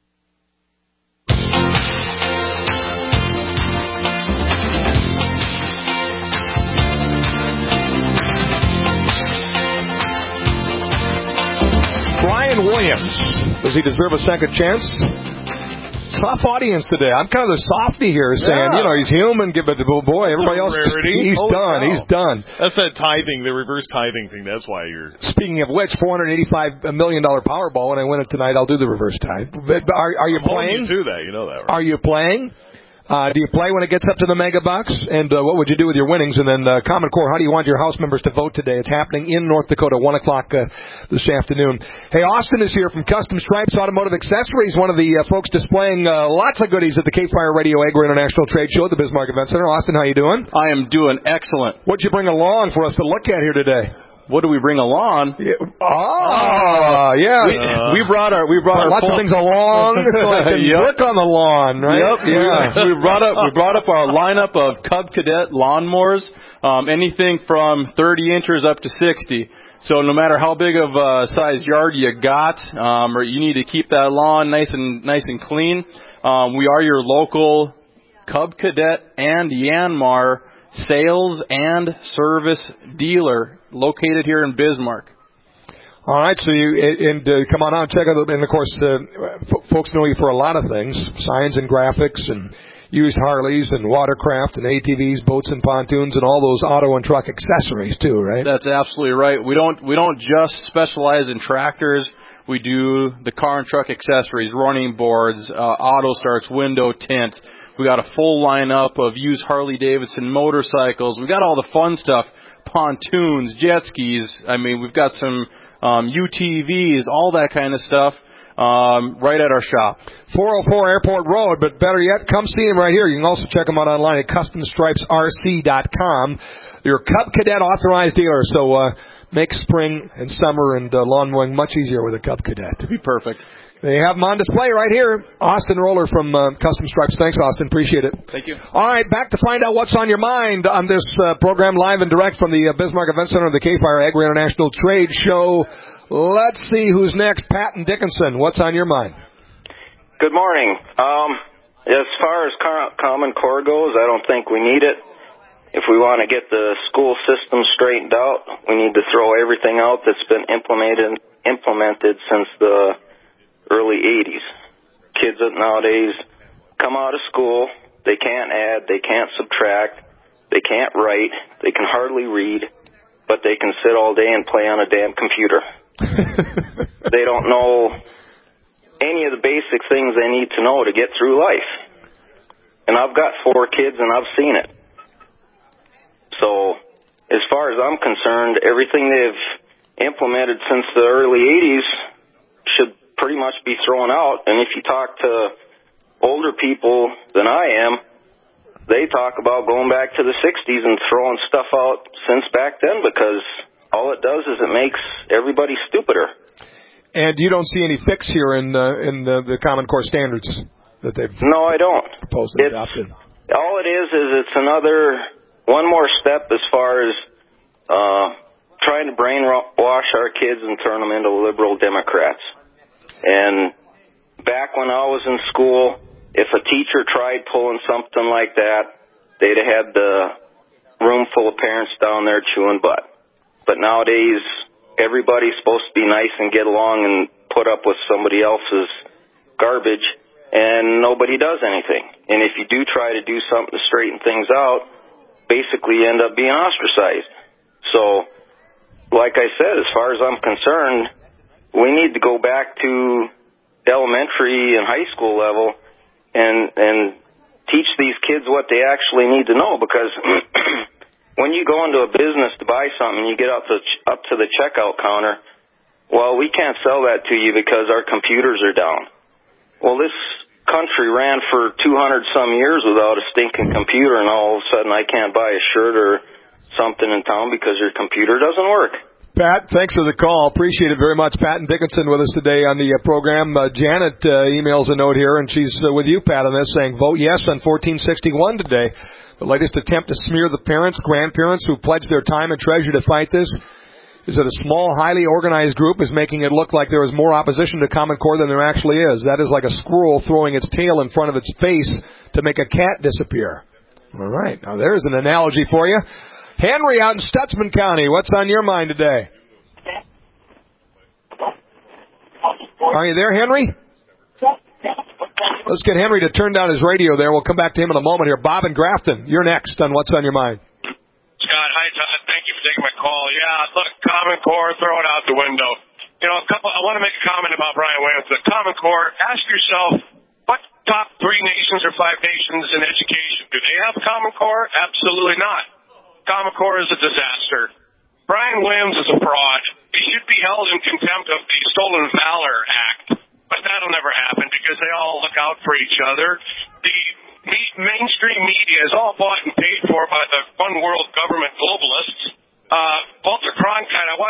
Brian Williams, does he deserve a second chance? Tough audience today. I'm kind of the softy here saying, yeah. you know, he's human, but oh boy, everybody else, he's oh, done, wow. he's done. That's that tithing, the reverse tithing thing. That's why you're... Speaking of which, four hundred eighty-five million dollars Powerball, when I win it tonight, I'll do the reverse tithe. Are, are you I'm playing? You to that, you know that, right? Are you playing? Uh, do you play when it gets up to the mega bucks? And uh, what would you do with your winnings? And then uh, Common Core, how do you want your house members to vote today? It's happening in North Dakota, one o'clock uh, this afternoon. Hey, Austin is here from Custom Stripes Automotive Accessories, one of the uh, folks displaying uh, lots of goodies at the K-Fire Radio Agro International Trade Show at the Bismarck Event Center. Austin, how you doing? I am doing excellent. What'd you bring along for us to look at here today? what do we bring along? Yeah. Oh, yes. We, uh, we brought our we brought our lots full, of things along so I can yep. work on the lawn, right? Yep. Yeah. We, we brought up we brought up our lineup of Cub Cadet lawnmowers, um, anything from thirty inches up to sixty. So no matter how big of a size yard you got, um, or you need to keep that lawn nice and nice and clean, um, we are your local Cub Cadet and Yanmar sales and service dealer located here in Bismarck. All right, so you and uh, come on out, check out, and of course, uh, f- folks know you for a lot of things: signs and graphics, and used Harleys and watercraft and A T Vs, boats and pontoons, and all those auto and truck accessories too, right? That's absolutely right. We don't we don't just specialize in tractors. We do the car and truck accessories, running boards, uh, auto starts, window tint. We got a full lineup of used Harley-Davidson motorcycles. We got all the fun stuff, pontoons, jet skis. I mean, we've got some um, U T Vs, all that kind of stuff. Um, right at our shop. four oh four Airport Road, but better yet, come see him right here. You can also check him out online at custom stripes r c dot com. Your Cub Cadet authorized dealer, so uh, make spring and summer and uh, lawn mowing much easier with a Cub Cadet. To be perfect. They have them on display right here. Austin Roller from uh, Custom Stripes. Thanks, Austin. Appreciate it. Thank you. All right, back to find out what's on your mind on this uh, program live and direct from the uh, Bismarck Event Center of the K-Fire Agri International Trade Show. Let's see who's next. Patton Dickinson, what's on your mind? Good morning. Um, as far as Common Core goes, I don't think we need it. If we want to get the school system straightened out, we need to throw everything out that's been implemented implemented since the early eighties. Kids nowadays come out of school, they can't add, they can't subtract, they can't write, they can hardly read, but they can sit all day and play on a damn computer. They don't know any of the basic things they need to know to get through life. And I've got four kids and I've seen it. So, as far as I'm concerned, everything they've implemented since the early eighties should pretty much be thrown out. And if you talk to older people than I am, they talk about going back to the sixties and throwing stuff out since back then, because all it does is it makes everybody stupider. And you don't see any fix here in uh, in the, the Common Core standards that they've no, I don't. proposed and adopted. All it is is it's another one more step as far as uh, trying to brainwash our kids and turn them into liberal Democrats. And back when I was in school, if a teacher tried pulling something like that, they'd have had the room full of parents down there chewing butt. But nowadays, everybody's supposed to be nice and get along and put up with somebody else's garbage, and nobody does anything. And if you do try to do something to straighten things out, basically you end up being ostracized. So, like I said, as far as I'm concerned, we need to go back to elementary and high school level and and teach these kids what they actually need to know, because when you go into a business to buy something, you get up to, up to the checkout counter, well, we can't sell that to you because our computers are down. Well, this country ran for two hundred some years without a stinking computer, and all of a sudden I can't buy a shirt or something in town because your computer doesn't work. Pat, thanks for the call. Appreciate it very much. Patton Dickinson with us today on the uh, program. Uh, Janet uh, emails a note here, and she's uh, with you, Pat, on this, saying, vote yes on fourteen sixty-one today. The latest attempt to smear the parents, grandparents who pledged their time and treasure to fight this is that a small, highly organized group is making it look like there is more opposition to Common Core than there actually is. That is like a squirrel throwing its tail in front of its face to make a cat disappear. All right. Now, there's an analogy for you. Henry out in Stutzman County, what's on your mind today? Are you there, Henry? Let's get Henry to turn down his radio there. We'll come back to him in a moment here. Bob and Grafton, you're next on What's on Your Mind. Scott, hi, Todd. Thank you for taking my call. Yeah, look, Common Core, throw it out the window. You know, a couple. I want to make a comment about Brian Williams. The Common Core, ask yourself, what top three nations or five nations in education, do they have Common Core? Absolutely not. Common Core is a disaster. Brian Williams is a fraud. He should be held in contempt of the Stolen Valor Act, but that'll never happen because they all look out for each other. The mainstream media is all bought and paid for by the one world government globalists. Uh, Walter Cronkite, I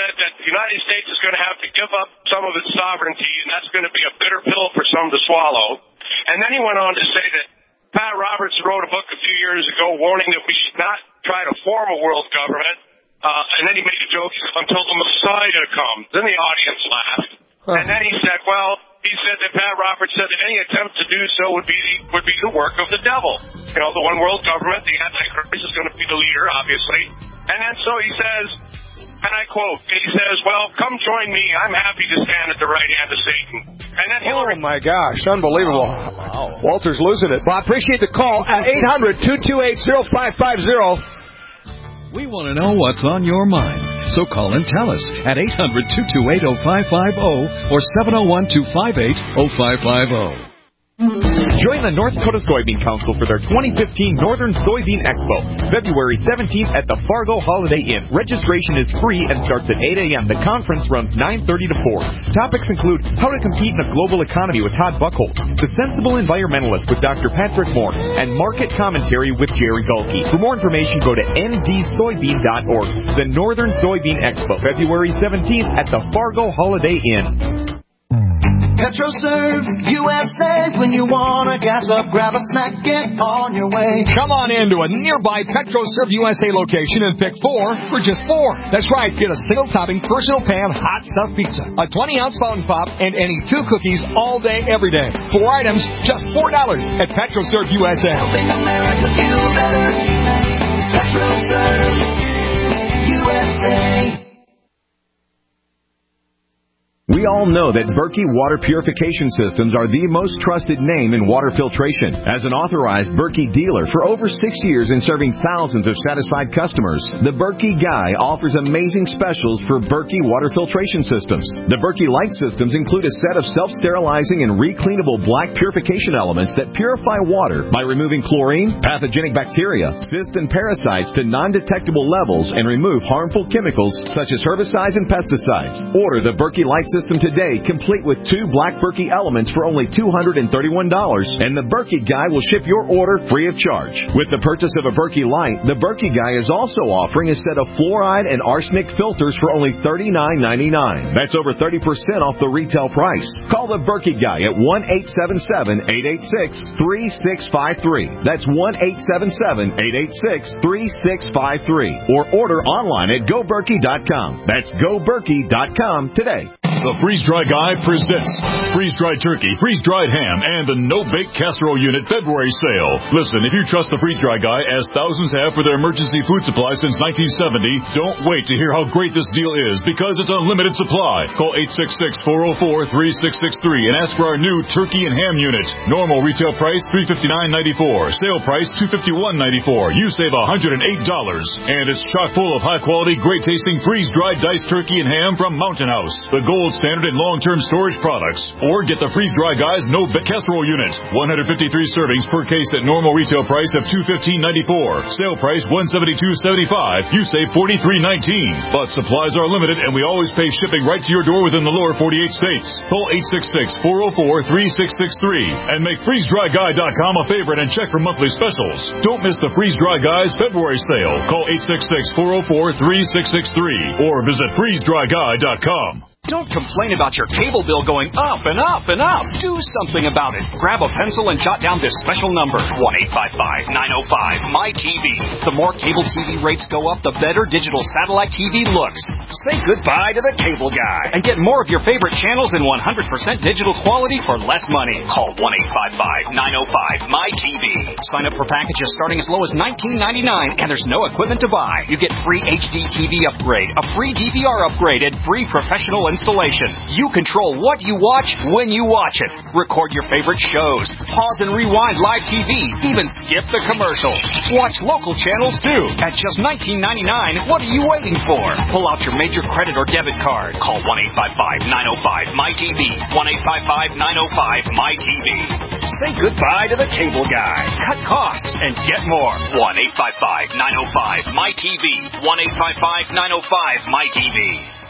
said that the United States is going to have to give up some of its sovereignty, and that's going to be a bitter pill for some to swallow. And then he went on to say that Pat Roberts wrote a book a few years ago warning that we should not try to form a world government. Uh, and then he made a joke until the Messiah comes. Then the audience laughed. Huh. And then he said, well, he said that Pat Roberts said that any attempt to do so would be would be the work of the devil. You know, the one world government, the Antichrist is going to be the leader, obviously. And then so he says, and I quote, he says, well, come join me. I'm happy to stand at the right hand of Satan. And then Hillary... Oh, my gosh. Unbelievable. Wow. Walter's losing it. Well, I appreciate the call at eight hundred, two two eight, oh five five oh. We want to know what's on your mind. So call and tell us at eight hundred, two two eight, oh five five oh or seven oh one, two five eight, oh five five oh. Join the North Dakota Soybean Council for their twenty fifteen Northern Soybean Expo, February seventeenth at the Fargo Holiday Inn. Registration is free and starts at eight a.m. The conference runs nine thirty to four. Topics include how to compete in a global economy with Todd Buchholz, the Sensible Environmentalist with Doctor Patrick Moore, and market commentary with Jerry Gulke. For more information, go to n d soybean dot org. The Northern Soybean Expo, February seventeenth at the Fargo Holiday Inn. PetroServe U S A. When you want to gas up, grab a snack, get on your way. Come on into a nearby PetroServe U S A location and pick four for just four. That's right. Get a single-topping personal pan hot stuffed pizza, a twenty-ounce fountain pop, and any two cookies all day, every day. Four items, just four dollars at PetroServe U S A. Helping America feel better. PetroServe U S A. We all know that Berkey Water Purification Systems are the most trusted name in water filtration. As an authorized Berkey dealer for over six years and serving thousands of satisfied customers, the Berkey Guy offers amazing specials for Berkey Water Filtration Systems. The Berkey Light Systems include a set of self-sterilizing and recleanable black purification elements that purify water by removing chlorine, pathogenic bacteria, cysts, and parasites to non-detectable levels and remove harmful chemicals such as herbicides and pesticides. Order the Berkey Light System today, complete with two black Berkey elements for only two hundred thirty-one dollars, and the Berkey Guy will ship your order free of charge. With the purchase of a Berkey Light, the Berkey Guy is also offering a set of fluoride and arsenic filters for only thirty-nine ninety-nine. That's over thirty percent off the retail price. Call the Berkey Guy at one eight seven seven, eight eight six, three six five three. That's one eight seven seven, eight eight six, three six five three. Or order online at go berkey dot com. That's go berkey dot com today. The Freeze Dry Guy presents freeze-dried turkey, freeze-dried ham, and the no-bake casserole unit February sale. Listen, if you trust the Freeze Dry Guy, as thousands have for their emergency food supply since nineteen seventy, don't wait to hear how great this deal is, because it's unlimited supply. Call eight six six, four oh four, three six six three and ask for our new turkey and ham unit. Normal retail price three hundred fifty-nine ninety-four. Sale price two hundred fifty-one ninety-four. You save one hundred eight dollars. And it's chock full of high-quality, great-tasting freeze-dried diced turkey and ham from Mountain House, the gold standard in long-term storage products. Or get the Freeze Dry Guy's no bake casserole unit. one hundred fifty-three servings per case at normal retail price of two hundred fifteen ninety-four. Sale price one hundred seventy-two seventy-five. You save forty-three nineteen. But supplies are limited, and we always pay shipping right to your door within the lower forty-eight states. Call eight six six, four oh four, three six six three and make freeze dry guy dot com a favorite and check for monthly specials. Don't miss the Freeze Dry Guy's February sale. Call eight six six, four oh four, three six six three or visit freeze dry guy dot com. Don't complain about your cable bill going up and up and up. Do something about it. Grab a pencil and jot down this special number, one eight five five, nine oh five, M Y T V. The more cable T V rates go up, the better digital satellite T V looks. Say goodbye to the cable guy and get more of your favorite channels in one hundred percent digital quality for less money. Call one eight five five, nine oh five, M Y T V. Sign up for packages starting as low as nineteen ninety-nine, and there's no equipment to buy. You get free H D T V upgrade, a free D V R upgrade, and free professional installation. You control what you watch when you watch it. Record your favorite shows. Pause and rewind live T V. Even skip the commercials. Watch local channels too. At just nineteen ninety-nine, what are you waiting for? Pull out your major credit or debit card. Call one eight five five, nine oh five, M Y T V. one eight five five, nine oh five, M Y T V. Say goodbye to the cable guy. Cut costs and get more. one eight five five, nine oh five, M Y T V. one eight five five, nine oh five, M Y T V.